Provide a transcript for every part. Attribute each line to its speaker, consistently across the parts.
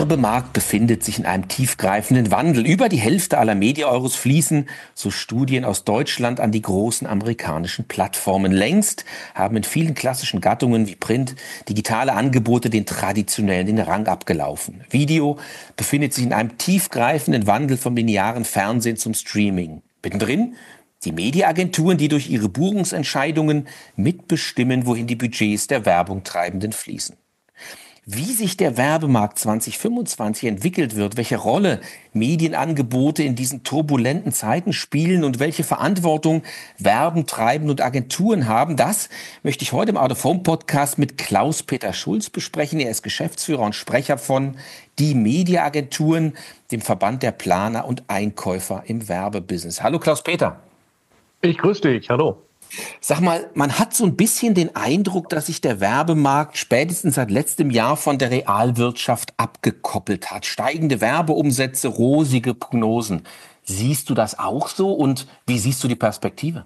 Speaker 1: Werbemarkt befindet sich in einem tiefgreifenden Wandel. Über die Hälfte aller Media-Euros fließen, so Studien aus Deutschland, an die großen amerikanischen Plattformen. Längst haben in vielen klassischen Gattungen wie Print digitale Angebote den traditionellen den Rang abgelaufen. Video befindet sich in einem tiefgreifenden Wandel vom linearen Fernsehen zum Streaming. Mittendrin die Mediaagenturen, die durch ihre Buchungsentscheidungen mitbestimmen, wohin die Budgets der Werbung Treibenden fließen. Wie sich der Werbemarkt 2025 entwickelt wird, welche Rolle Medienangebote in diesen turbulenten Zeiten spielen und welche Verantwortung Werbetreibende und Agenturen haben, das möchte ich heute im Out of Home Podcast mit Klaus-Peter Schulz besprechen. Er ist Geschäftsführer und Sprecher von Die Mediaagenturen, dem Verband der Planer und Einkäufer im Werbebusiness. Hallo Klaus-Peter.
Speaker 2: Ich grüße dich, hallo.
Speaker 1: Sag mal, man hat so ein bisschen den Eindruck, dass sich der Werbemarkt spätestens seit letztem Jahr von der Realwirtschaft abgekoppelt hat. Steigende Werbeumsätze, rosige Prognosen. Siehst du das auch so und wie siehst du die Perspektive?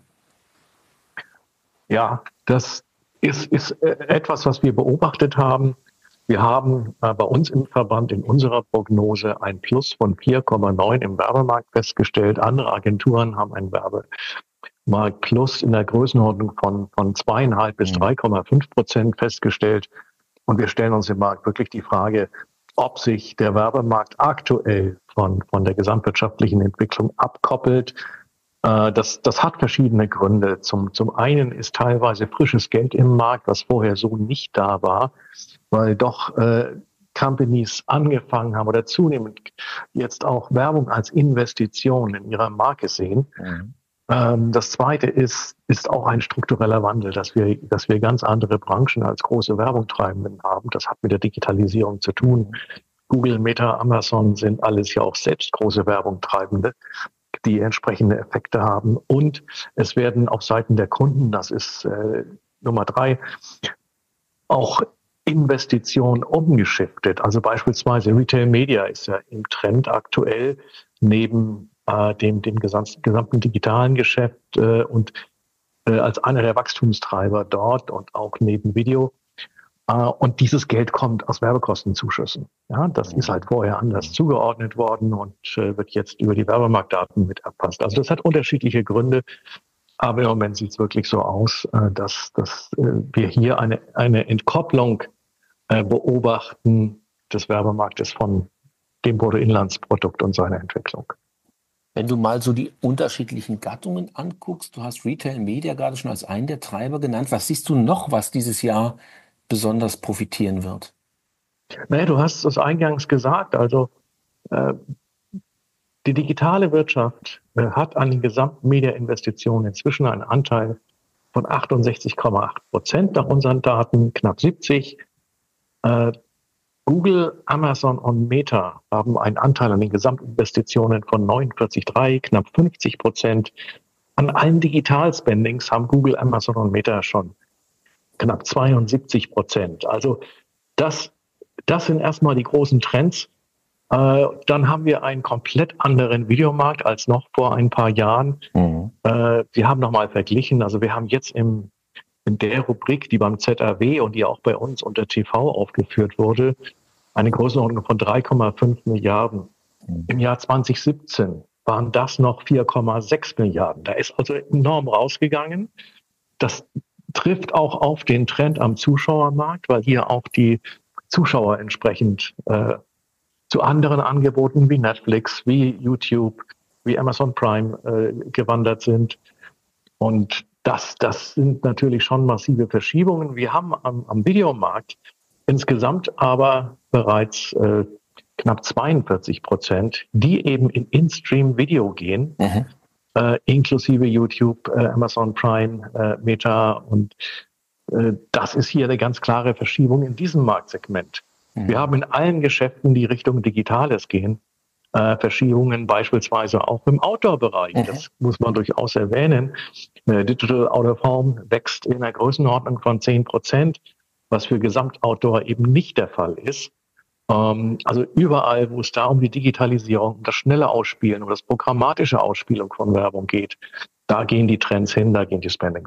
Speaker 2: Ja, das ist etwas, was wir beobachtet haben. Wir haben bei uns im Verband in unserer Prognose ein Plus von 4,9 im Werbemarkt festgestellt. Andere Agenturen haben ein Werbemarkt Plus in der Größenordnung von 2,5 bis 3,5% festgestellt. Und wir stellen uns im Markt wirklich die Frage, ob sich der Werbemarkt aktuell von der gesamtwirtschaftlichen Entwicklung abkoppelt. Das hat verschiedene Gründe. Zum einen ist teilweise frisches Geld im Markt, was vorher so nicht da war, weil doch Companies angefangen haben oder zunehmend jetzt auch Werbung als Investition in ihrer Marke sehen. Mhm. Das zweite ist auch ein struktureller Wandel, dass wir ganz andere Branchen als große Werbungtreibenden haben. Das hat mit der Digitalisierung zu tun. Google, Meta, Amazon sind alles ja auch selbst große Werbungtreibende, die entsprechende Effekte haben. Und es werden auf Seiten der Kunden, das ist Nummer 3, auch Investitionen umgeschiftet. Also beispielsweise Retail Media ist ja im Trend aktuell neben dem gesamten digitalen Geschäft und als einer der Wachstumstreiber dort und auch neben Video. Und dieses Geld kommt aus Werbekostenzuschüssen. Ja, das ist halt vorher anders zugeordnet worden und wird jetzt über die Werbemarktdaten mit erfasst. Also das hat unterschiedliche Gründe. Aber im Moment sieht es wirklich so aus, dass wir hier eine Entkopplung beobachten des Werbemarktes von dem Bruttoinlandsprodukt und seiner Entwicklung.
Speaker 1: Wenn du mal so die unterschiedlichen Gattungen anguckst, du hast Retail Media gerade schon als einen der Treiber genannt. Was siehst du noch, was dieses Jahr besonders profitieren wird?
Speaker 2: Naja, du hast es eingangs gesagt. Also die digitale Wirtschaft hat an den gesamten Media-Investitionen inzwischen einen Anteil von 68,8% nach unseren Daten, knapp 70%. Google, Amazon und Meta haben einen Anteil an den Gesamtinvestitionen von 49,3, knapp 50%. An allen Digitalspendings haben Google, Amazon und Meta schon knapp 72%. Also das sind erstmal die großen Trends. Dann haben wir einen komplett anderen Videomarkt als noch vor ein paar Jahren. Mhm. Wir haben nochmal verglichen, also wir haben jetzt in der Rubrik, die beim ZAW und die auch bei uns unter TV aufgeführt wurde, eine Größenordnung von 3,5 Milliarden. Im Jahr 2017 waren das noch 4,6 Milliarden. Da ist also enorm rausgegangen. Das trifft auch auf den Trend am Zuschauermarkt, weil hier auch die Zuschauer entsprechend zu anderen Angeboten wie Netflix, wie YouTube, wie Amazon Prime gewandert sind. Und das sind natürlich schon massive Verschiebungen. Wir haben am Videomarkt insgesamt aber bereits knapp 42%, die eben in In-Stream-Video gehen, inklusive YouTube, Amazon Prime, Meta. Und das ist hier eine ganz klare Verschiebung in diesem Marktsegment. Wir haben in allen Geschäften, die Richtung Digitales gehen, Verschiebungen beispielsweise auch im Outdoor-Bereich. Das muss man durchaus erwähnen. Digital Out of Home wächst in einer Größenordnung von 10%, was für Gesamt-Outdoor eben nicht der Fall ist. Also überall, wo es da um die Digitalisierung, um das schnelle Ausspielen, um das programmatische Ausspielen von Werbung geht, da gehen die Trends hin, da gehen die Spendings hin.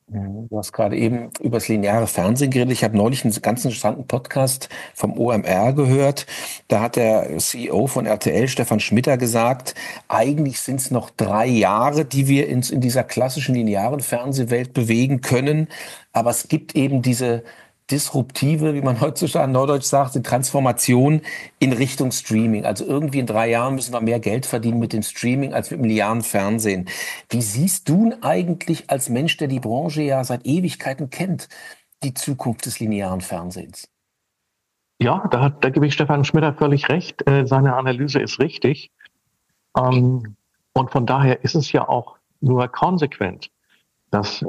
Speaker 1: Du hast gerade eben über das lineare Fernsehen geredet. Ich habe neulich einen ganz interessanten Podcast vom OMR gehört. Da hat der CEO von RTL, Stefan Schmitter, gesagt, eigentlich sind es noch 3 Jahre, die wir in dieser klassischen linearen Fernsehwelt bewegen können. Aber es gibt eben diese disruptive, wie man heutzutage in Neudeutsch sagt, die Transformation in Richtung Streaming. Also irgendwie in 3 Jahren müssen wir mehr Geld verdienen mit dem Streaming als mit dem linearen Fernsehen. Wie siehst du eigentlich als Mensch, der die Branche ja seit Ewigkeiten kennt, die Zukunft des linearen Fernsehens?
Speaker 2: Ja, da gebe ich Stefan Schmitter völlig recht. Seine Analyse ist richtig. Ähm, und von daher ist es ja auch nur konsequent, dass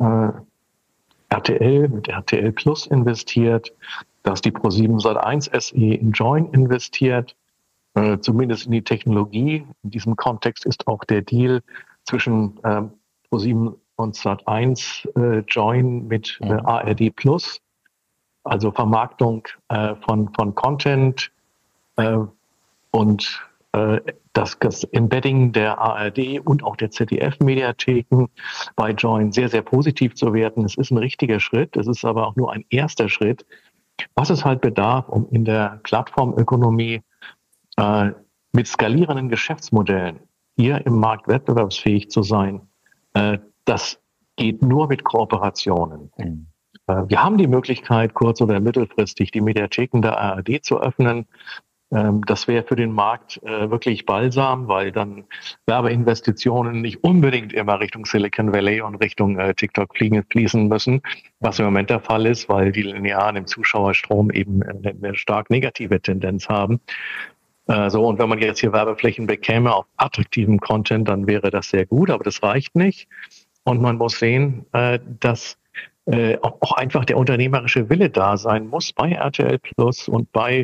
Speaker 2: RTL mit RTL Plus investiert, dass die Pro7 Sat.1 SE in Joyn investiert, zumindest in die Technologie. In diesem Kontext ist auch der Deal zwischen Pro7 und Sat.1 Joyn mit ARD Plus, also Vermarktung von Content äh, und das Embedding der ARD und auch der ZDF-Mediatheken bei Joyn sehr, sehr positiv zu werten. Es ist ein richtiger Schritt, es ist aber auch nur ein erster Schritt. Was es halt bedarf, um in der Plattformökonomie äh, mit skalierenden Geschäftsmodellen hier im Markt wettbewerbsfähig zu sein, das geht nur mit Kooperationen. Wir haben die Möglichkeit, kurz- oder mittelfristig die Mediatheken der ARD zu öffnen. Das wäre für den Markt wirklich balsam, weil dann Werbeinvestitionen nicht unbedingt immer Richtung Silicon Valley und Richtung TikTok fließen müssen, was im Moment der Fall ist, weil die Linearen im Zuschauerstrom eben eine stark negative Tendenz haben. Und wenn man jetzt hier Werbeflächen bekäme auf attraktivem Content, dann wäre das sehr gut, aber das reicht nicht. Und man muss sehen, dass auch einfach der unternehmerische Wille da sein muss bei RTL Plus und bei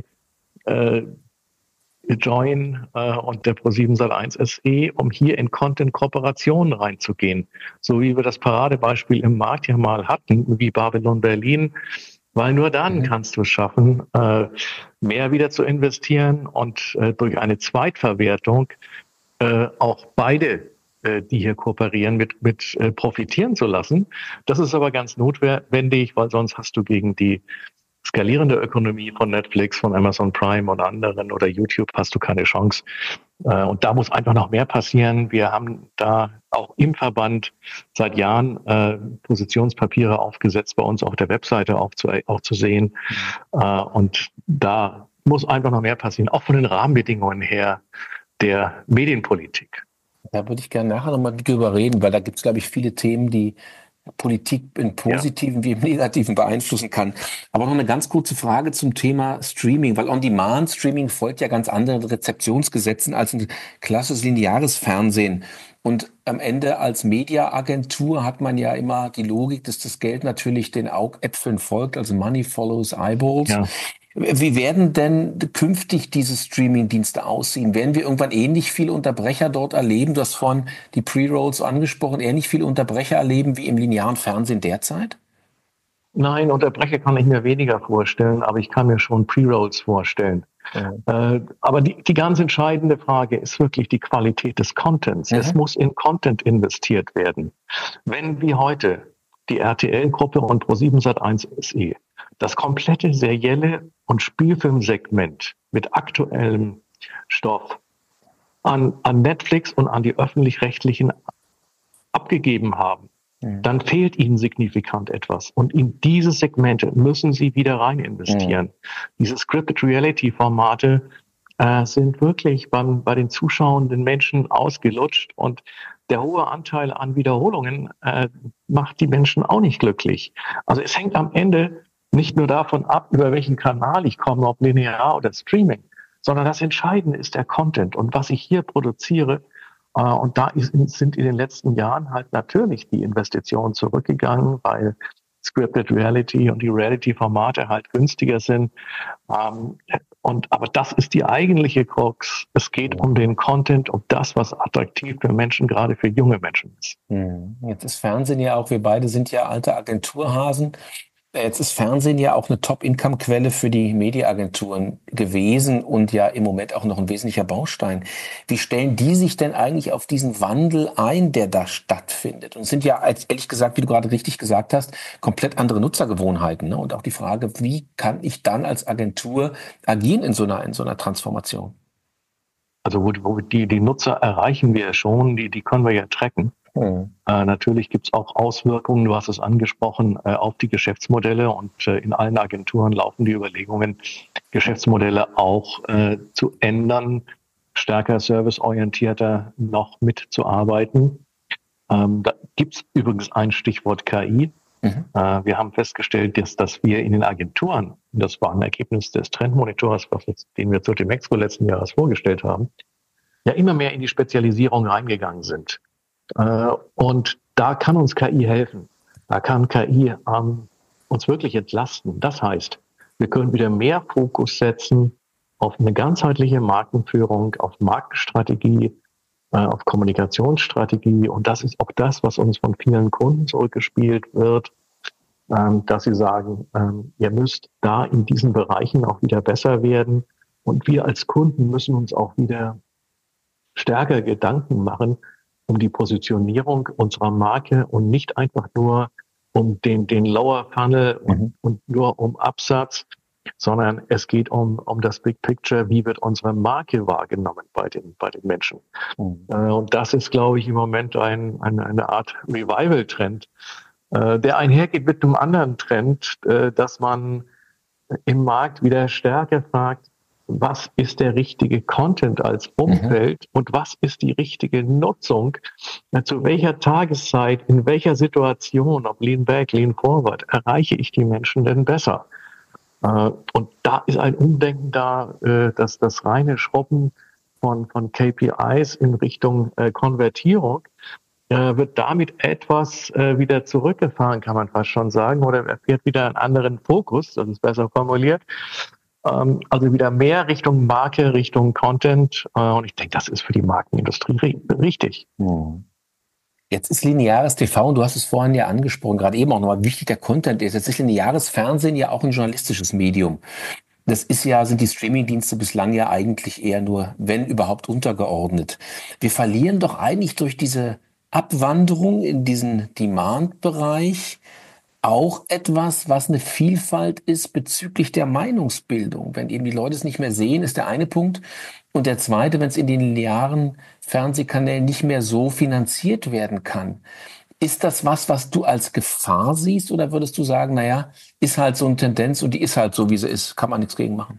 Speaker 2: Joyn und der Pro7 Sat.1 SE, um hier in Content-Kooperationen reinzugehen. So wie wir das Paradebeispiel im Markt ja mal hatten, wie Babylon Berlin, weil nur dann kannst du es schaffen, mehr wieder zu investieren und durch eine Zweitverwertung auch beide, die hier kooperieren, mit profitieren zu lassen. Das ist aber ganz notwendig, weil sonst hast du gegen die skalierende Ökonomie von Netflix, von Amazon Prime und anderen oder YouTube hast du keine Chance. Und da muss einfach noch mehr passieren. Wir haben da auch im Verband seit Jahren Positionspapiere aufgesetzt, bei uns auf der Webseite auch zu sehen. Und da muss einfach noch mehr passieren, auch von den Rahmenbedingungen her der Medienpolitik.
Speaker 1: Da würde ich gerne nachher nochmal drüber reden, weil da gibt es, glaube ich, viele Themen, die Politik im
Speaker 2: Ja.
Speaker 1: Positiven wie im Negativen beeinflussen kann. Aber noch eine ganz kurze Frage zum Thema Streaming, weil On-Demand-Streaming folgt ja ganz anderen Rezeptionsgesetzen als ein klassisches lineares Fernsehen. Und am Ende als Mediaagentur hat man ja immer die Logik, dass das Geld natürlich den Augäpfeln folgt, also Money follows Eyeballs.
Speaker 2: Ja.
Speaker 1: Wie werden denn künftig diese Streaming-Dienste aussehen? Werden wir irgendwann ähnlich viele Unterbrecher dort erleben? Du hast vorhin die Pre-Rolls angesprochen, ähnlich viele Unterbrecher erleben wie im linearen Fernsehen derzeit?
Speaker 2: Nein, Unterbrecher kann ich mir weniger vorstellen, aber ich kann mir schon Pre-Rolls vorstellen. Aber die ganz entscheidende Frage ist wirklich die Qualität des Contents. Es muss in Content investiert werden. Wenn wie heute die RTL-Gruppe und Pro7 Sat.1 SE das komplette serielle und Spielfilmsegment mit aktuellem Stoff an Netflix und an die öffentlich-rechtlichen abgegeben haben, dann fehlt ihnen signifikant etwas. Und in diese Segmente müssen sie wieder rein investieren. Diese Scripted Reality Formate sind wirklich bei den zuschauenden Menschen ausgelutscht und der hohe Anteil an Wiederholungen macht die Menschen auch nicht glücklich. Also es hängt am Ende nicht nur davon ab, über welchen Kanal ich komme, ob linear oder Streaming, sondern das Entscheidende ist der Content und was ich hier produziere. Und da sind in den letzten Jahren halt natürlich die Investitionen zurückgegangen, weil Scripted Reality und die Reality-Formate halt günstiger sind. Aber das ist die eigentliche Krux. Es geht um den Content, um das, was attraktiv für Menschen, gerade für junge Menschen ist.
Speaker 1: Jetzt ist Fernsehen ja auch, wir beide sind ja alte Agenturhasen. Jetzt ist Fernsehen ja auch eine Top-Income-Quelle für die Mediaagenturen gewesen und ja im Moment auch noch ein wesentlicher Baustein. Wie stellen die sich denn eigentlich auf diesen Wandel ein, der da stattfindet? Und es sind ja, ehrlich gesagt, wie du gerade richtig gesagt hast, komplett andere Nutzergewohnheiten, ne? Und auch die Frage, wie kann ich dann als Agentur agieren in so einer Transformation?
Speaker 2: Also die Nutzer erreichen wir ja schon, die können wir ja tracken. Natürlich gibt es auch Auswirkungen, du hast es angesprochen, auf die Geschäftsmodelle und in allen Agenturen laufen die Überlegungen, Geschäftsmodelle auch zu ändern, stärker serviceorientierter noch mitzuarbeiten. Da gibt es übrigens ein Stichwort KI. Wir haben festgestellt, dass wir in den Agenturen, das war ein Ergebnis des Trendmonitors, den wir zur Demexco letzten Jahres vorgestellt haben, ja immer mehr in die Spezialisierung reingegangen sind. Und da kann uns KI helfen. Da kann KI uns wirklich entlasten. Das heißt, wir können wieder mehr Fokus setzen auf eine ganzheitliche Markenführung, auf Markenstrategie, auf Kommunikationsstrategie. Und das ist auch das, was uns von vielen Kunden zurückgespielt wird, dass sie sagen, ihr müsst da in diesen Bereichen auch wieder besser werden. Und wir als Kunden müssen uns auch wieder stärker Gedanken machen um die Positionierung unserer Marke und nicht einfach nur um den Lower Funnel und nur um Absatz, sondern es geht um das Big Picture, wie wird unsere Marke wahrgenommen bei den Menschen. Und das ist, glaube ich, im Moment eine Art Revival-Trend, der einhergeht mit einem anderen Trend, dass man im Markt wieder stärker fragt, was ist der richtige Content als Umfeld und was ist die richtige Nutzung, zu welcher Tageszeit, in welcher Situation, ob Lean Back, Lean Forward, erreiche ich die Menschen denn besser? Und da ist ein Umdenken da, dass das reine Schrubben von KPIs in Richtung Konvertierung wird damit etwas wieder zurückgefahren, kann man fast schon sagen, oder erfährt wieder einen anderen Fokus, das ist besser formuliert. Also wieder mehr Richtung Marke, Richtung Content. Und ich denke, das ist für die Markenindustrie richtig.
Speaker 1: Jetzt ist lineares TV, und du hast es vorhin ja angesprochen, gerade eben auch nochmal, wie wichtig der Content ist. Jetzt ist lineares Fernsehen ja auch ein journalistisches Medium. Sind die Streamingdienste bislang ja eigentlich eher nur, wenn überhaupt, untergeordnet. Wir verlieren doch eigentlich durch diese Abwanderung in diesen Demand-Bereich auch etwas, was eine Vielfalt ist bezüglich der Meinungsbildung. Wenn eben die Leute es nicht mehr sehen, ist der eine Punkt. Und der zweite, wenn es in den linearen Fernsehkanälen nicht mehr so finanziert werden kann. Ist das was du als Gefahr siehst? Oder würdest du sagen, naja, ist halt so eine Tendenz und die ist halt so, wie sie ist, kann man nichts gegen machen?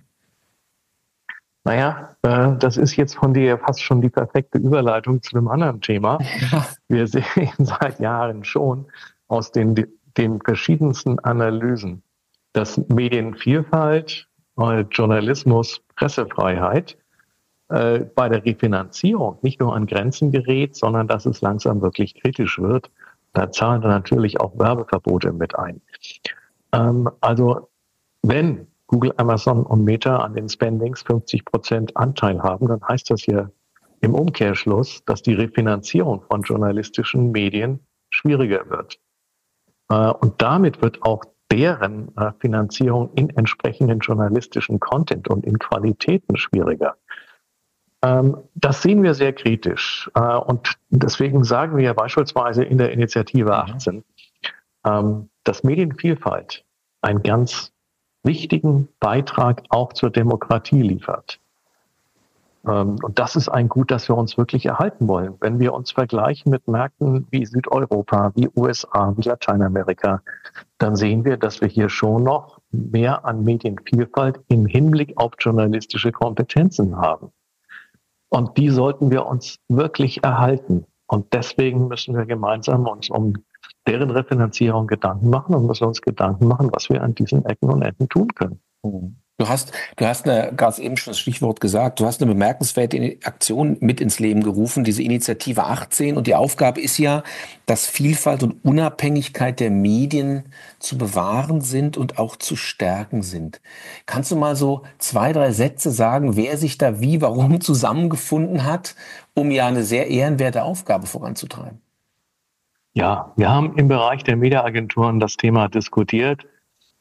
Speaker 2: Naja, das ist jetzt von dir fast schon die perfekte Überleitung zu einem anderen Thema. Ja. Wir sehen seit Jahren schon aus den verschiedensten Analysen, dass Medienvielfalt, Journalismus, Pressefreiheit bei der Refinanzierung nicht nur an Grenzen gerät, sondern dass es langsam wirklich kritisch wird. Da zahlen dann natürlich auch Werbeverbote mit ein. Also wenn Google, Amazon und Meta an den Spendings 50% Anteil haben, dann heißt das ja im Umkehrschluss, dass die Refinanzierung von journalistischen Medien schwieriger wird. Und damit wird auch deren Finanzierung in entsprechenden journalistischen Content und in Qualitäten schwieriger. Das sehen wir sehr kritisch. Und deswegen sagen wir ja beispielsweise in der Initiative 18, dass Medienvielfalt einen ganz wichtigen Beitrag auch zur Demokratie liefert. Und das ist ein Gut, das wir uns wirklich erhalten wollen. Wenn wir uns vergleichen mit Märkten wie Südeuropa, wie USA, wie Lateinamerika, dann sehen wir, dass wir hier schon noch mehr an Medienvielfalt im Hinblick auf journalistische Kompetenzen haben. Und die sollten wir uns wirklich erhalten. Und deswegen müssen wir gemeinsam uns um deren Refinanzierung Gedanken machen und müssen uns Gedanken machen, was wir an diesen Ecken und Enden tun können.
Speaker 1: Du hast gerade eben schon das Stichwort gesagt, du hast eine bemerkenswerte Aktion mit ins Leben gerufen, diese Initiative 18. Und die Aufgabe ist ja, dass Vielfalt und Unabhängigkeit der Medien zu bewahren sind und auch zu stärken sind. Kannst du mal so 2, 3 Sätze sagen, wer sich da wie, warum zusammengefunden hat, um ja eine sehr ehrenwerte Aufgabe voranzutreiben?
Speaker 2: Ja, wir haben im Bereich der Mediaagenturen das Thema diskutiert.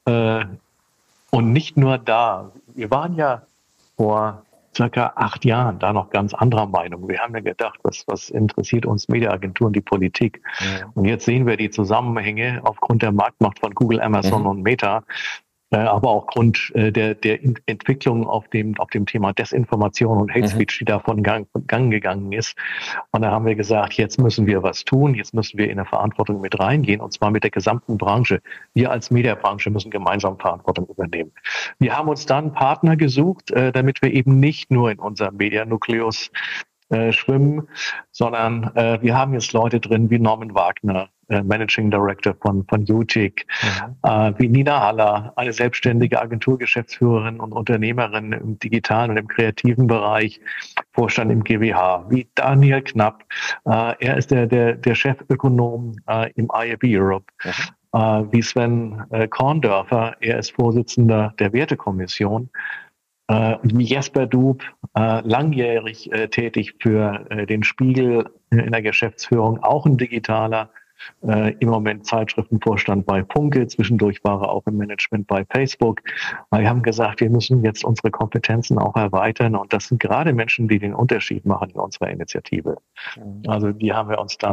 Speaker 2: Und nicht nur da. Wir waren ja vor circa 8 Jahren da noch ganz anderer Meinung. Wir haben ja gedacht, was interessiert uns Mediaagenturen, die Politik? Ja. Und jetzt sehen wir die Zusammenhänge aufgrund der Marktmacht von Google, Amazon und Meta, aber auch aufgrund der Entwicklung auf dem Thema Desinformation und Hate Speech, die da von Gang gegangen ist. Und da haben wir gesagt, jetzt müssen wir was tun, jetzt müssen wir in der Verantwortung mit reingehen, und zwar mit der gesamten Branche. Wir als Mediabranche müssen gemeinsam Verantwortung übernehmen. Wir haben uns dann Partner gesucht, damit wir eben nicht nur in unserem Medianukleus schwimmen, sondern wir haben jetzt Leute drin wie Norman Wagner, Managing Director von UTIC, wie Nina Haller, eine selbstständige Agenturgeschäftsführerin und Unternehmerin im digitalen und im kreativen Bereich, Vorstand im GWH, wie Daniel Knapp, er ist der Chefökonom im IAB Europe, wie Sven Korndörfer, er ist Vorsitzender der Wertekommission, wie Jesper Dub, langjährig tätig für den Spiegel in der Geschäftsführung, auch ein digitaler, im Moment Zeitschriftenvorstand bei Funke, zwischendurch war er auch im Management bei Facebook. Wir haben gesagt, wir müssen jetzt unsere Kompetenzen auch erweitern, und das sind gerade Menschen, die den Unterschied machen in unserer Initiative. Also die haben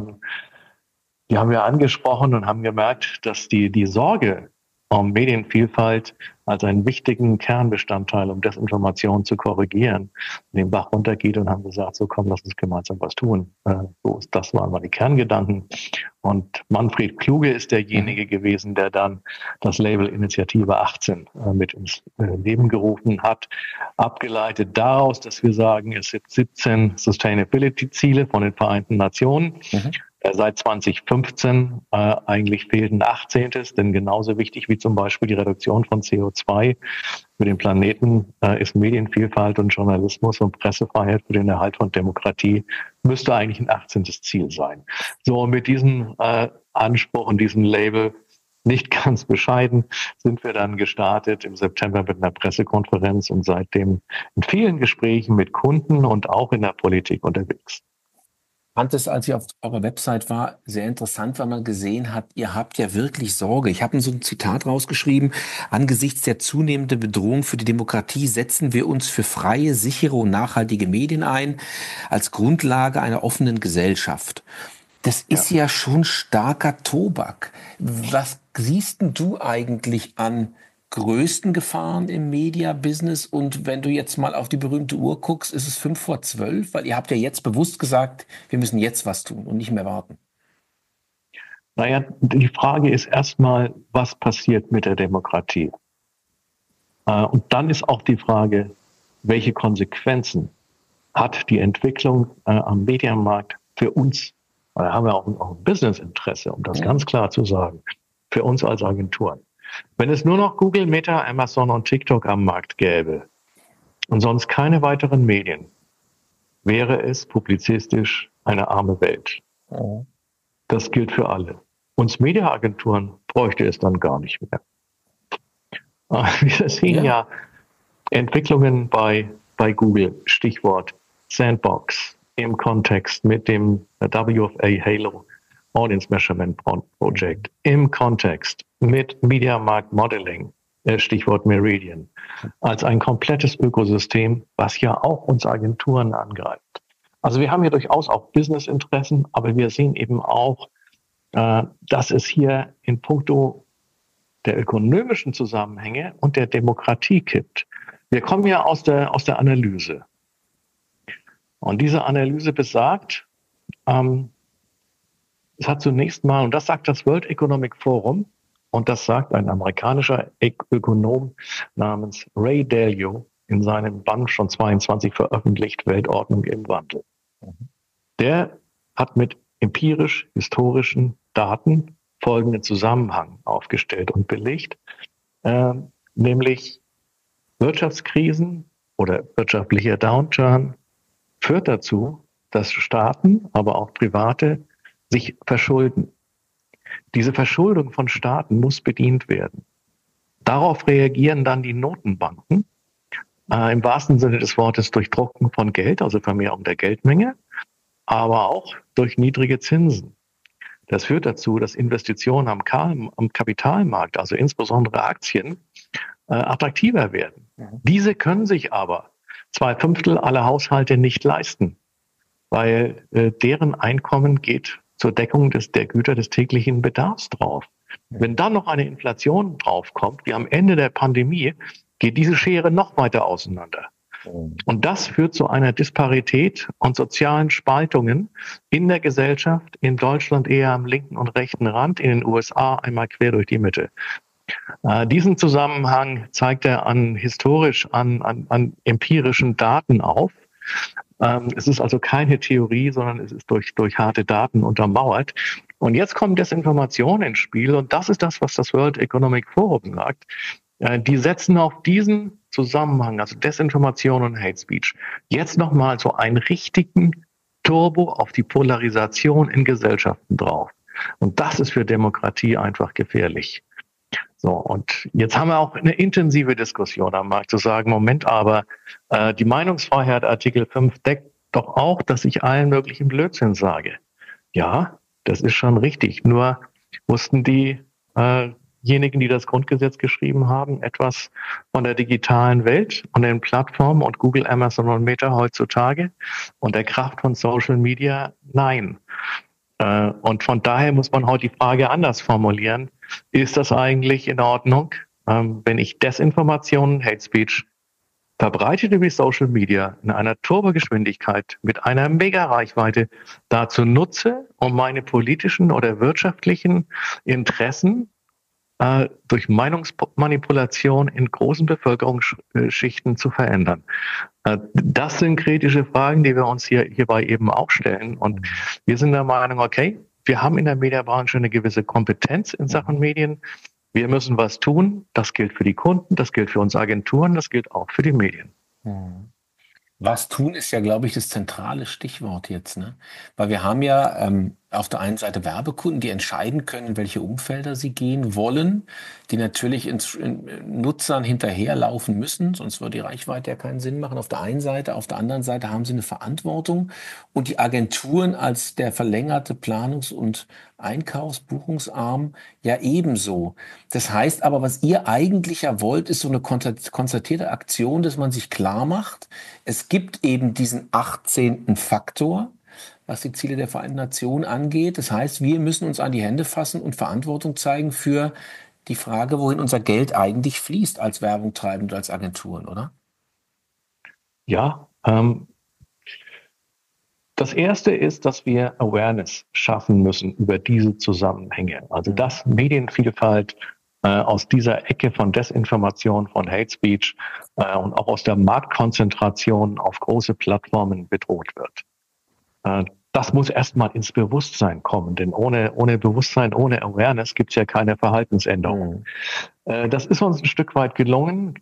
Speaker 2: wir angesprochen und haben gemerkt, dass die Sorge um Medienvielfalt als einen wichtigen Kernbestandteil, um Desinformation zu korrigieren, den Bach runtergeht, und haben gesagt, so komm, lass uns gemeinsam was tun. Das waren mal die Kerngedanken. Und Manfred Kluge ist derjenige gewesen, der dann das Label Initiative 18 mit ins Leben gerufen hat. Abgeleitet daraus, dass wir sagen, es sind 17 Sustainability-Ziele von den Vereinten Nationen. Seit 2015 eigentlich fehlt ein 18. Denn genauso wichtig wie zum Beispiel die Reduktion von CO2 für den Planeten ist Medienvielfalt und Journalismus und Pressefreiheit für den Erhalt von Demokratie, müsste eigentlich ein 18. Ziel sein. So, und mit diesem Anspruch und diesem Label, nicht ganz bescheiden, sind wir dann gestartet im September mit einer Pressekonferenz und seitdem in vielen Gesprächen mit Kunden und auch in der Politik unterwegs.
Speaker 1: Ich fand es, als ich auf eurer Website war, sehr interessant, weil man gesehen hat, ihr habt ja wirklich Sorge. Ich habe so ein Zitat rausgeschrieben: Angesichts der zunehmenden Bedrohung für die Demokratie setzen wir uns für freie, sichere und nachhaltige Medien ein, als Grundlage einer offenen Gesellschaft. Das ist ja schon starker Tobak. Was siehst denn du eigentlich an größten Gefahren im Media-Business? Und wenn du jetzt mal auf die berühmte Uhr guckst, ist es 11:55? Weil ihr habt ja jetzt bewusst gesagt, wir müssen jetzt was tun und nicht mehr warten.
Speaker 2: Naja, die Frage ist erstmal, was passiert mit der Demokratie? Und dann ist auch die Frage, welche Konsequenzen hat die Entwicklung am Medienmarkt für uns? Da haben wir auch ein Business-Interesse, um das ganz klar zu sagen, für uns als Agenturen. Wenn es nur noch Google, Meta, Amazon und TikTok am Markt gäbe und sonst keine weiteren Medien, wäre es publizistisch eine arme Welt. Das gilt für alle. Uns Mediaagenturen bräuchte es dann gar nicht mehr. Wir sehen ja Entwicklungen bei Google, Stichwort Sandbox, im Kontext mit dem WFA Halo Audience Measurement Project, im Kontext mit Media Markt Modeling, Stichwort Meridian, als ein komplettes Ökosystem, was ja auch uns Agenturen angreift. Also wir haben hier durchaus auch Businessinteressen, aber wir sehen eben auch, dass es hier in puncto der ökonomischen Zusammenhänge und der Demokratie kippt. Wir kommen ja aus der Analyse. Und diese Analyse besagt, es hat zunächst mal, und das sagt das World Economic Forum, und das sagt ein amerikanischer Ökonom namens Ray Dalio in seinem Band schon 22 veröffentlicht, Weltordnung im Wandel. Der hat mit empirisch-historischen Daten folgenden Zusammenhang aufgestellt und belegt, nämlich Wirtschaftskrisen oder wirtschaftlicher Downturn führt dazu, dass Staaten, aber auch Private sich verschulden. Diese Verschuldung von Staaten muss bedient werden. Darauf reagieren dann die Notenbanken, im wahrsten Sinne des Wortes durch Drucken von Geld, also Vermehrung der Geldmenge, aber auch durch niedrige Zinsen. Das führt dazu, dass Investitionen am Kapitalmarkt, also insbesondere Aktien, attraktiver werden. Diese können sich aber 2/5 aller Haushalte nicht leisten, weil deren Einkommen geht zur Deckung der Güter des täglichen Bedarfs drauf. Wenn dann noch eine Inflation draufkommt, wie am Ende der Pandemie, geht diese Schere noch weiter auseinander. Und das führt zu einer Disparität und sozialen Spaltungen in der Gesellschaft, in Deutschland eher am linken und rechten Rand, in den USA einmal quer durch die Mitte. Diesen Zusammenhang zeigt er historisch an empirischen Daten auf. Es ist also keine Theorie, sondern es ist durch harte Daten untermauert. Und jetzt kommt Desinformation ins Spiel und das ist das, was das World Economic Forum sagt. Die setzen auf diesen Zusammenhang, also Desinformation und Hate Speech, jetzt nochmal so einen richtigen Turbo auf die Polarisation in Gesellschaften drauf. Und das ist für Demokratie einfach gefährlich. So, und jetzt haben wir auch eine intensive Diskussion am Markt zu sagen, Moment, aber die Meinungsfreiheit Artikel 5 deckt doch auch, dass ich allen möglichen Blödsinn sage. Ja, das ist schon richtig. Nur wussten diejenigen, die das Grundgesetz geschrieben haben, etwas von der digitalen Welt und den Plattformen und Google, Amazon und Meta heutzutage und der Kraft von Social Media? Nein. Und von daher muss man heute die Frage anders formulieren. Ist das eigentlich in Ordnung, wenn ich Desinformationen, Hate Speech verbreitet über Social Media in einer Turbogeschwindigkeit mit einer Mega-Reichweite dazu nutze, um meine politischen oder wirtschaftlichen Interessen durch Meinungsmanipulation in großen Bevölkerungsschichten zu verändern? Das sind kritische Fragen, die wir uns hierbei eben auch stellen. Und wir sind der Meinung, okay, wir haben in der Medienbranche eine gewisse Kompetenz in Sachen Medien. Wir müssen was tun. Das gilt für die Kunden, das gilt für uns Agenturen, das gilt auch für die Medien.
Speaker 1: Was tun ist ja, glaube ich, das zentrale Stichwort jetzt, ne? Weil wir haben ja auf der einen Seite Werbekunden, die entscheiden können, in welche Umfelder sie gehen wollen, die natürlich Nutzern hinterherlaufen müssen, sonst würde die Reichweite ja keinen Sinn machen. Auf der einen Seite, auf der anderen Seite haben sie eine Verantwortung und die Agenturen als der verlängerte Planungs- und Einkaufsbuchungsarm ja ebenso. Das heißt aber, was ihr eigentlich ja wollt, ist so eine konzertierte Aktion, dass man sich klar macht, es gibt eben diesen 18. Faktor, was die Ziele der Vereinten Nationen angeht. Das heißt, wir müssen uns an die Hände fassen und Verantwortung zeigen für die Frage, wohin unser Geld eigentlich fließt als Werbung treibend, als Agenturen, oder?
Speaker 2: Ja, das Erste ist, dass wir Awareness schaffen müssen über diese Zusammenhänge. Also dass Medienvielfalt aus dieser Ecke von Desinformation, von Hate Speech und auch aus der Marktkonzentration auf große Plattformen bedroht wird. Das muss erstmal ins Bewusstsein kommen, denn ohne Bewusstsein, ohne Awareness gibt es ja keine Verhaltensänderung. Das ist uns ein Stück weit gelungen.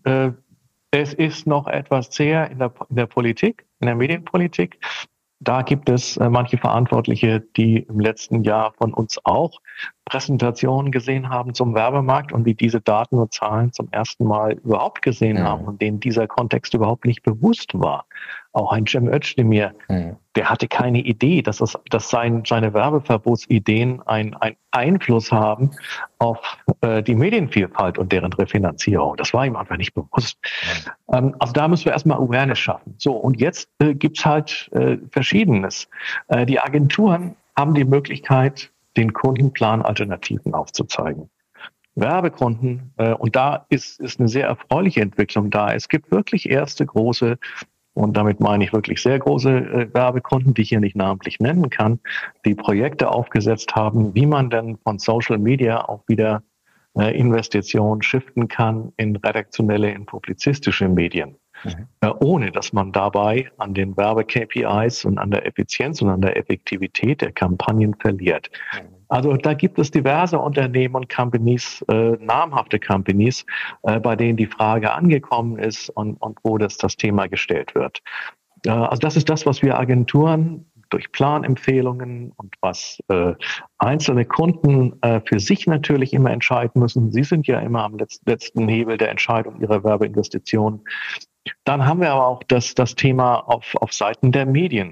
Speaker 2: Es ist noch etwas zäher in der Politik, in der Medienpolitik. Da gibt es manche Verantwortliche, die im letzten Jahr von uns auch Präsentationen gesehen haben zum Werbemarkt und die diese Daten und Zahlen zum ersten Mal überhaupt gesehen haben und denen dieser Kontext überhaupt nicht bewusst war. Auch ein Cem Özdemir, der hatte keine Idee, dass seine Werbeverbotsideen einen Einfluss haben auf die Medienvielfalt und deren Refinanzierung. Das war ihm einfach nicht bewusst. Also da müssen wir erstmal Awareness schaffen. So, und jetzt gibt's halt Verschiedenes. Die Agenturen haben die Möglichkeit, den Kundenplan Alternativen aufzuzeigen. Werbekunden, und da ist eine sehr erfreuliche Entwicklung da. Es gibt wirklich erste große, und damit meine ich wirklich sehr große Werbekunden, die ich hier nicht namentlich nennen kann, die Projekte aufgesetzt haben, wie man denn von Social Media auch wieder Investitionen shiften kann in redaktionelle, in publizistische Medien. Ohne dass man dabei an den Werbe-KPIs und an der Effizienz und an der Effektivität der Kampagnen verliert. Also da gibt es diverse Unternehmen und Companies, namhafte Companies, bei denen die Frage angekommen ist und wo das Thema gestellt wird. Also das ist das, was wir Agenturen durch Planempfehlungen und was einzelne Kunden für sich natürlich immer entscheiden müssen. Sie sind ja immer am letzten Hebel der Entscheidung ihrer Werbeinvestitionen. Dann haben wir aber auch das Thema auf Seiten der Medien.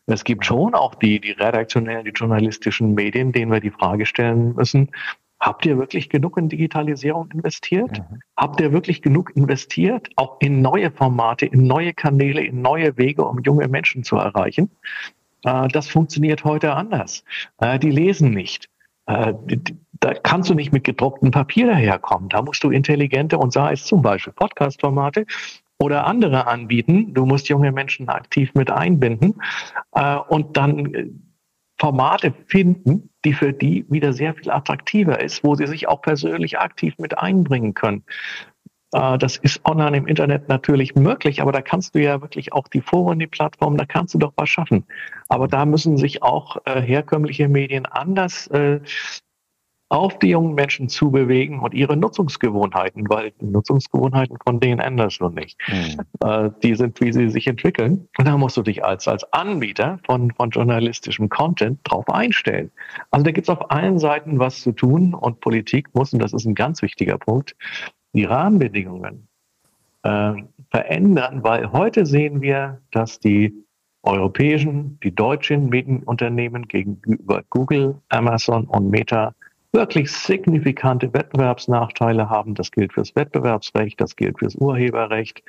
Speaker 2: Es gibt schon auch die redaktionellen, die journalistischen Medien, denen wir die Frage stellen müssen, habt ihr wirklich genug in Digitalisierung investiert? Habt ihr wirklich genug investiert, auch in neue Formate, in neue Kanäle, in neue Wege, um junge Menschen zu erreichen? Das funktioniert heute anders. Die lesen nicht. Da kannst du nicht mit gedrucktem Papier daherkommen. Da musst du intelligente und sei es zum Beispiel Podcast-Formate oder andere anbieten. Du musst junge Menschen aktiv mit einbinden und dann Formate finden, die für die wieder sehr viel attraktiver ist, wo sie sich auch persönlich aktiv mit einbringen können. Das ist online im Internet natürlich möglich, aber da kannst du ja wirklich auch die Foren, die Plattformen, da kannst du doch was schaffen. Aber da müssen sich auch herkömmliche Medien anders auf die jungen Menschen zu bewegen und ihre Nutzungsgewohnheiten, weil die Nutzungsgewohnheiten von denen änderst du nicht. Die sind, wie sie sich entwickeln. Und da musst du dich als Anbieter von journalistischem Content drauf einstellen. Also da gibt es auf allen Seiten was zu tun und Politik muss, und das ist ein ganz wichtiger Punkt, die Rahmenbedingungen verändern, weil heute sehen wir, dass die europäischen, die deutschen Medienunternehmen gegenüber Google, Amazon und Meta wirklich signifikante Wettbewerbsnachteile haben. Das gilt fürs Wettbewerbsrecht, das gilt fürs Urheberrecht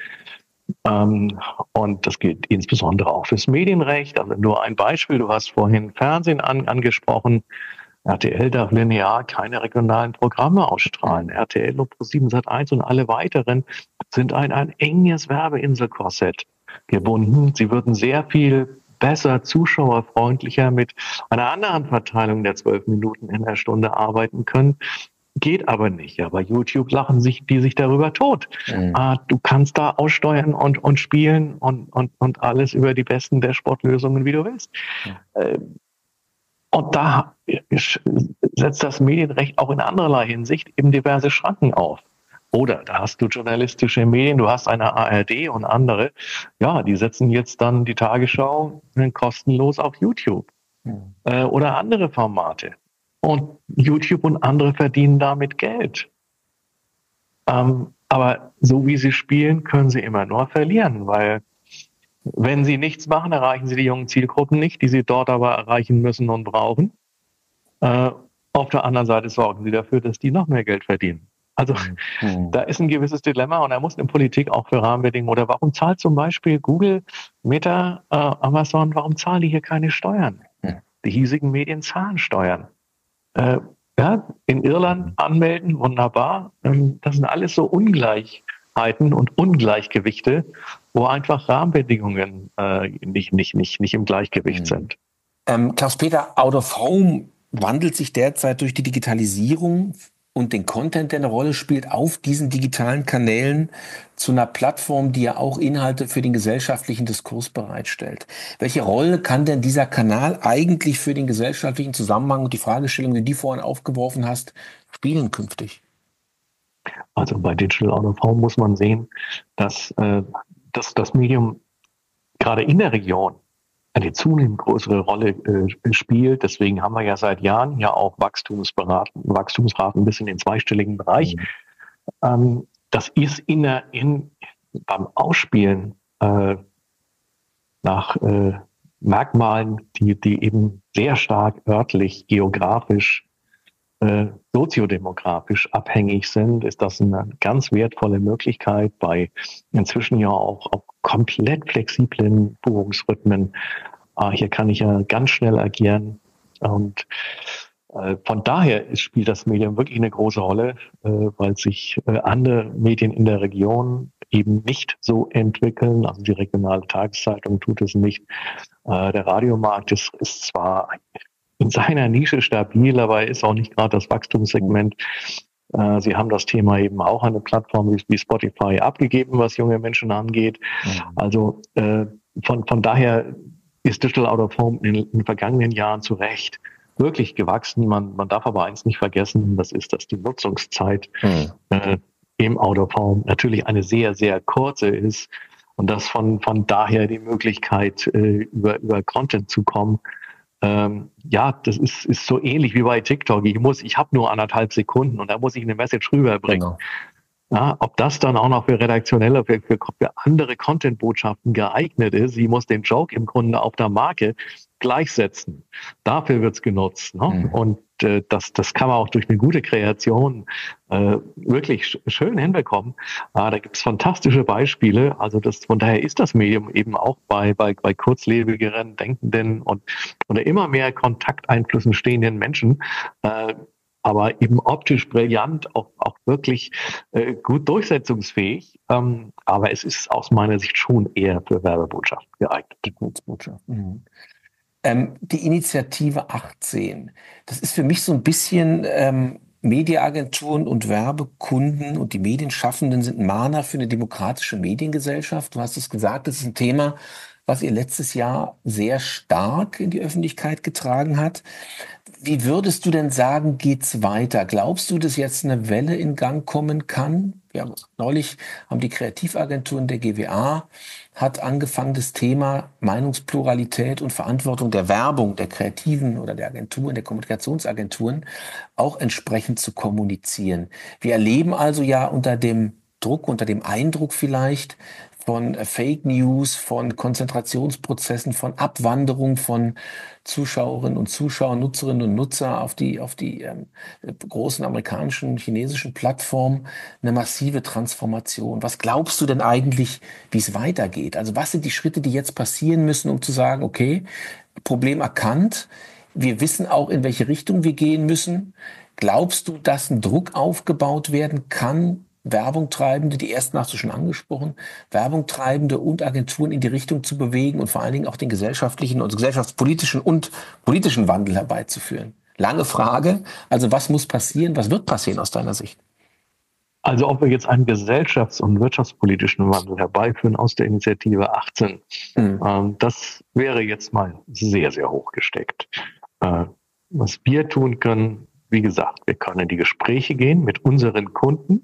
Speaker 2: und das gilt insbesondere auch fürs Medienrecht. Also nur ein Beispiel, du hast vorhin Fernsehen angesprochen. RTL darf linear keine regionalen Programme ausstrahlen. RTL und ProSieben Sat.1 und alle weiteren sind ein enges Werbeinselkorsett gebunden. Sie würden sehr viel besser, zuschauerfreundlicher mit einer anderen Verteilung der 12 Minuten in der Stunde arbeiten können. Geht aber nicht. Ja, bei YouTube lachen die sich darüber tot. Du kannst da aussteuern und spielen und alles über die besten Dashboard-Lösungen, wie du willst. Und da setzt das Medienrecht auch in andererlei Hinsicht eben diverse Schranken auf. Oder da hast du journalistische Medien, du hast eine ARD und andere, ja, die setzen jetzt dann die Tagesschau kostenlos auf YouTube oder andere Formate. Und YouTube und andere verdienen damit Geld. Aber so wie sie spielen, können sie immer nur verlieren, weil wenn sie nichts machen, erreichen sie die jungen Zielgruppen nicht, die sie dort aber erreichen müssen und brauchen. Auf der anderen Seite sorgen sie dafür, dass die noch mehr Geld verdienen. Also da ist ein gewisses Dilemma und da muss eine Politik auch für Rahmenbedingungen oder warum zahlt zum Beispiel Google, Meta, Amazon, warum zahlen die hier keine Steuern? Die hiesigen Medien zahlen Steuern. Ja, in Irland anmelden, wunderbar. Das sind alles so Ungleichheiten und Ungleichgewichte, wo einfach Rahmenbedingungen nicht im Gleichgewicht sind.
Speaker 1: Klaus-Peter, Out of Home wandelt sich derzeit durch die Digitalisierung und den Content, der eine Rolle spielt, auf diesen digitalen Kanälen zu einer Plattform, die ja auch Inhalte für den gesellschaftlichen Diskurs bereitstellt. Welche Rolle kann denn dieser Kanal eigentlich für den gesellschaftlichen Zusammenhang und die Fragestellung, die du vorhin aufgeworfen hast, spielen künftig?
Speaker 2: Also bei Digital Out of Home muss man sehen, dass das Medium gerade in der Region eine zunehmend größere Rolle spielt. Deswegen haben wir ja seit Jahren ja auch Wachstumsraten bis in den zweistelligen Bereich. Das ist beim Ausspielen nach Merkmalen, die eben sehr stark örtlich, geografisch, soziodemografisch abhängig sind, ist das eine ganz wertvolle Möglichkeit bei inzwischen ja auch komplett flexiblen Buchungsrhythmen. Hier kann ich ja ganz schnell agieren und von daher spielt das Medium wirklich eine große Rolle, weil sich andere Medien in der Region eben nicht so entwickeln. Also die regionale Tageszeitung tut es nicht. Der Radiomarkt ist zwar in seiner Nische stabil, aber ist auch nicht gerade das Wachstumssegment. Sie haben das Thema eben auch an eine Plattform wie Spotify abgegeben, was junge Menschen angeht. Also von daher ist Digital Out of Home in den vergangenen Jahren zu Recht wirklich gewachsen. Man darf aber eins nicht vergessen, das ist, dass die Nutzungszeit im Out of Home natürlich eine sehr, sehr kurze ist und dass von daher die Möglichkeit, über Content zu kommen, das ist so ähnlich wie bei TikTok. Ich habe nur 1,5 Sekunden und da muss ich eine Message rüberbringen. Ja, ob das dann auch noch für redaktionelle, für andere Content-Botschaften geeignet ist, sie muss den Joke im Grunde auf der Marke gleichsetzen. Dafür wird's genutzt. Ne? Und das kann man auch durch eine gute Kreation wirklich schön hinbekommen. Da gibt's fantastische Beispiele. Also von daher ist das Medium eben auch bei kurzlebigeren, denkenden und unter immer mehr Kontakteinflüssen stehenden Menschen aber eben optisch brillant, auch wirklich gut durchsetzungsfähig. Aber es ist aus meiner Sicht schon eher für Werbebotschaften geeignet.
Speaker 1: Die Kurzbotschaft. Die Initiative 18, das ist für mich so ein bisschen Mediaagenturen und Werbekunden und die Medienschaffenden sind Mahner für eine demokratische Mediengesellschaft. Du hast es gesagt, das ist ein Thema, was ihr letztes Jahr sehr stark in die Öffentlichkeit getragen hat. Wie würdest du denn sagen, geht's weiter? Glaubst du, dass jetzt eine Welle in Gang kommen kann? Neulich haben die Kreativagenturen der GWA hat angefangen, das Thema Meinungspluralität und Verantwortung der Werbung, der Kreativen oder der Agenturen, der Kommunikationsagenturen auch entsprechend zu kommunizieren. Wir erleben also ja unter dem Druck, unter dem Eindruck vielleicht von Fake News, von Konzentrationsprozessen, von Abwanderung von Zuschauerinnen und Zuschauern, Nutzerinnen und Nutzer auf die großen amerikanischen, chinesischen Plattformen eine massive Transformation. Was glaubst du denn eigentlich, wie es weitergeht? Also was sind die Schritte, die jetzt passieren müssen, um zu sagen, okay, Problem erkannt, wir wissen auch, in welche Richtung wir gehen müssen. Glaubst du, dass ein Druck aufgebaut werden kann, Werbung treibende, die ersten hast du schon angesprochen, Werbung treibende und Agenturen in die Richtung zu bewegen und vor allen Dingen auch den gesellschaftlichen und gesellschaftspolitischen und politischen Wandel herbeizuführen? Lange Frage. Also was muss passieren? Was wird passieren aus deiner Sicht?
Speaker 2: Also ob wir jetzt einen gesellschafts- und wirtschaftspolitischen Wandel herbeiführen aus der Initiative 18, das wäre jetzt mal sehr, sehr hoch gesteckt. Was wir tun können, wie gesagt, wir können in die Gespräche gehen mit unseren Kunden.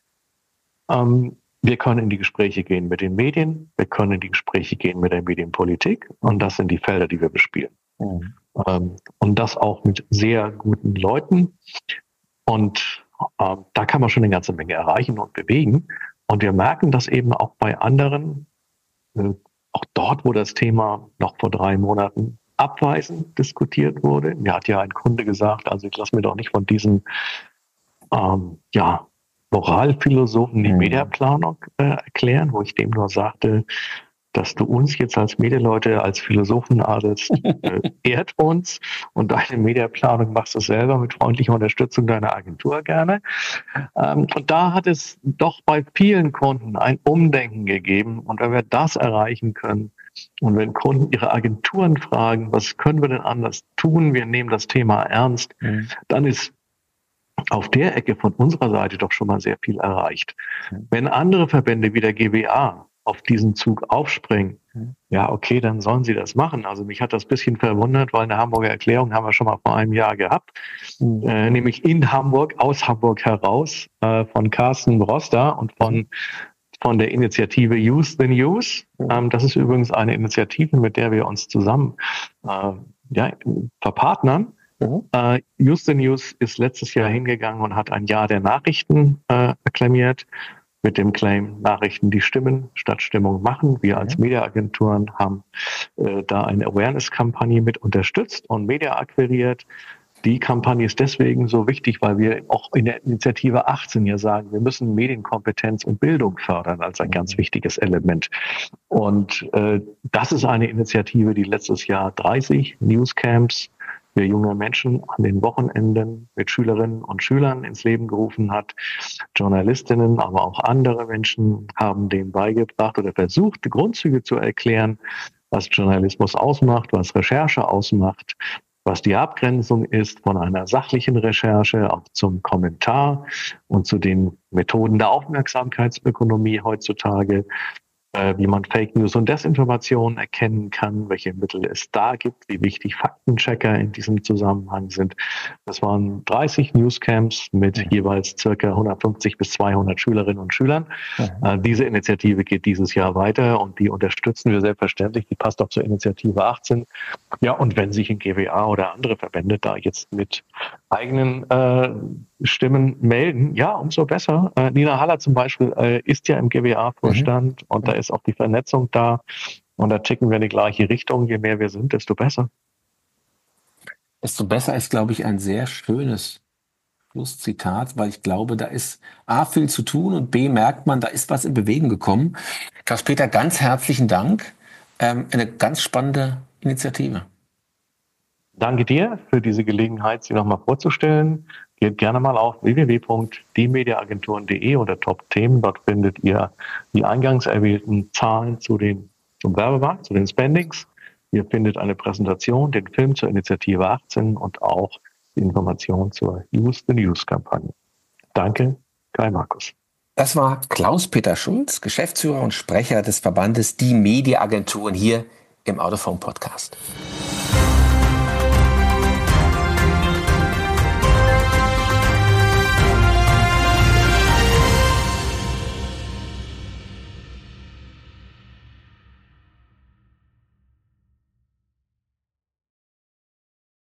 Speaker 2: Wir können in die Gespräche gehen mit den Medien, wir können in die Gespräche gehen mit der Medienpolitik und das sind die Felder, die wir bespielen. Und das auch mit sehr guten Leuten und da kann man schon eine ganze Menge erreichen und bewegen und wir merken das eben auch bei anderen, auch dort, wo das Thema noch vor 3 Monaten abweisend diskutiert wurde. Mir hat ja ein Kunde gesagt, also ich lasse mir doch nicht von diesen Moralphilosophen die Mediaplanung erklären, wo ich dem nur sagte, dass du uns jetzt als Medienleute, als Philosophen adelst, ehrt uns und deine Mediaplanung machst du selber mit freundlicher Unterstützung deiner Agentur gerne. Und da hat es doch bei vielen Kunden ein Umdenken gegeben und wenn wir das erreichen können und wenn Kunden ihre Agenturen fragen, was können wir denn anders tun, wir nehmen das Thema ernst, dann ist auf der Ecke von unserer Seite doch schon mal sehr viel erreicht. Wenn andere Verbände wie der GWA auf diesen Zug aufspringen, ja, okay, dann sollen sie das machen. Also mich hat das ein bisschen verwundert, weil eine Hamburger Erklärung haben wir schon mal vor einem Jahr gehabt, nämlich in Hamburg, aus Hamburg heraus, von Carsten Broster und von der Initiative Use the News. Das ist übrigens eine Initiative, mit der wir uns zusammen verpartnern. Use the News ist letztes Jahr hingegangen und hat ein Jahr der Nachrichten akklamiert mit dem Claim, Nachrichten, die stimmen, statt Stimmung machen. Wir als Mediaagenturen haben da eine Awareness-Kampagne mit unterstützt und Media akquiriert. Die Kampagne ist deswegen so wichtig, weil wir auch in der Initiative 18 hier sagen, wir müssen Medienkompetenz und Bildung fördern als ein ganz wichtiges Element. Und das ist eine Initiative, die letztes Jahr 30 Newscamps für junge Menschen an den Wochenenden mit Schülerinnen und Schülern ins Leben gerufen hat. Journalistinnen, aber auch andere Menschen haben dem beigebracht oder versucht, die Grundzüge zu erklären, was Journalismus ausmacht, was Recherche ausmacht, was die Abgrenzung ist von einer sachlichen Recherche auch zum Kommentar und zu den Methoden der Aufmerksamkeitsökonomie heutzutage, wie man Fake News und Desinformation erkennen kann, welche Mittel es da gibt, wie wichtig Faktenchecker in diesem Zusammenhang sind. Das waren 30 Newscamps mit jeweils circa 150 bis 200 Schülerinnen und Schülern. Diese Initiative geht dieses Jahr weiter und die unterstützen wir selbstverständlich. Die passt auch zur Initiative 18. Ja, und wenn sich ein GWA oder andere Verbände da jetzt mit eigenen Stimmen melden, ja, umso besser. Nina Haller zum Beispiel ist ja im GWA-Vorstand und da ist auch die Vernetzung da und da ticken wir in die gleiche Richtung. Je mehr wir sind, desto besser.
Speaker 1: Desto besser ist, glaube ich, ein sehr schönes Schlusszitat, weil ich glaube, da ist A, viel zu tun und B, merkt man, da ist was in Bewegung gekommen. Klaus-Peter, ganz herzlichen Dank. Eine ganz spannende Initiative.
Speaker 2: Danke dir für diese Gelegenheit, sie nochmal vorzustellen. Geht gerne mal auf www.diemediaagenturen.de unter Top-Themen. Dort findet ihr die eingangs erwähnten Zahlen zum Werbemarkt, zu den Spendings. Ihr findet eine Präsentation, den Film zur Initiative 18 und auch die Information zur Use the News-Kampagne. Danke, Kai Markus.
Speaker 1: Das war Klaus-Peter Schulz, Geschäftsführer und Sprecher des Verbandes Die Media Agenturen hier im Out of Home Podcast.